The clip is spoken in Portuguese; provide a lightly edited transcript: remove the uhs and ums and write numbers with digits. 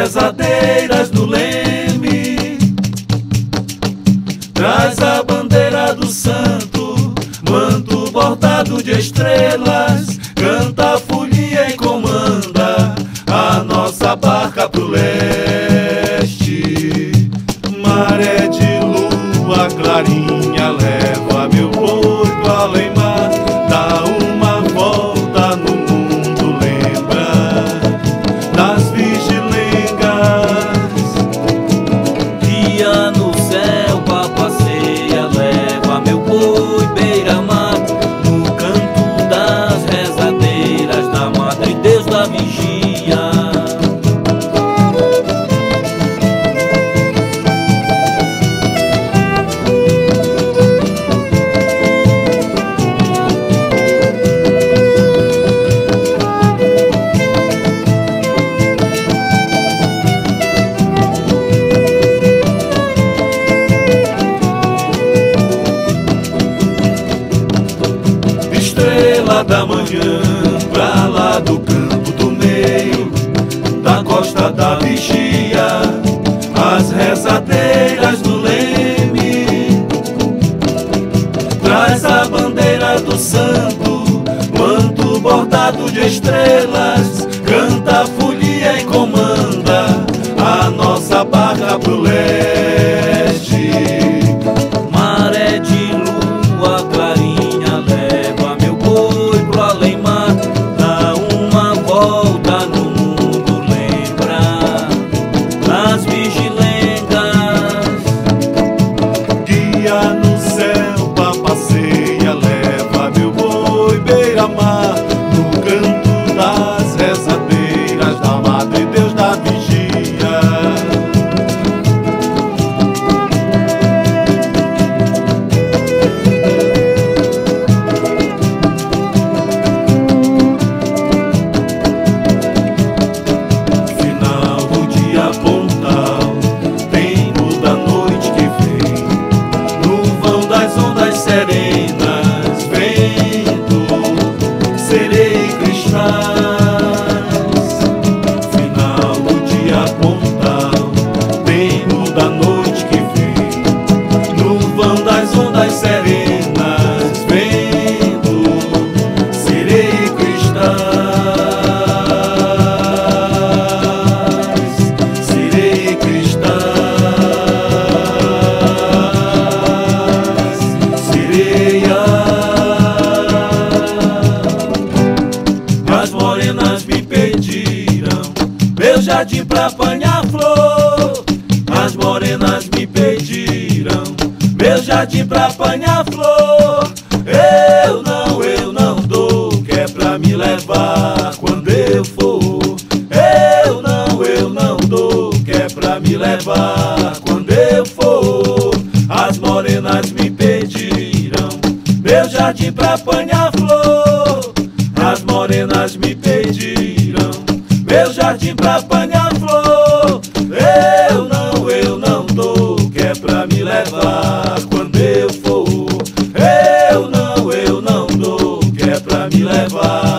rezadeiras do Leme. Traz a bandeira do santo, manto bordado de estrelas, canta a folia e comanda a nossa barca pro leste. Maré de lua clarinha leva meu boi pro além-mar, dá uma volta no mundo, lembra das vigilengas. Dia no céu, passeia, leva meu boi beira-mar, no canto das rezadeiras da Madre Deus da Vigia. Estrela da manhã, pra lá do campo do meio, da costa da vigia, as rezadeiras do Leme. Traz a bandeira do santo, manto bordado de estrelas, canta a folia e comanda a nossa barca pro leste. Maré de lua clarinha leva meu boi pro além-mar, dá uma volta no mundo, lembra das vigilengas. Guia no céu, passeia, leva meu boi beira-mar, no canto das rezadeiras da Madre Deus da Vigia. Final do dia pontal, tempo da noite que vem, no vão das ondas serenas, vento, sereia e cristais. Final do dia pontal, tempo da noite que vem, no vão das ondas serenas, vento, sereia e cristais. Sereia e cristais, sereia. As morenas me pediram meu jardim pra apanhar flor. As morenas me pediram meu jardim pra apanhar flor. Eu não dou, que é pra me levar quando eu for. Eu não dou, que é pra me levar quando eu for. As morenas me pediram meu jardim pra apanhar flor. As morenas me pediram meu jardim pra apanhar flor. Eu não dou, que é pra me levar quando eu for. Eu não dou, que é pra me levar.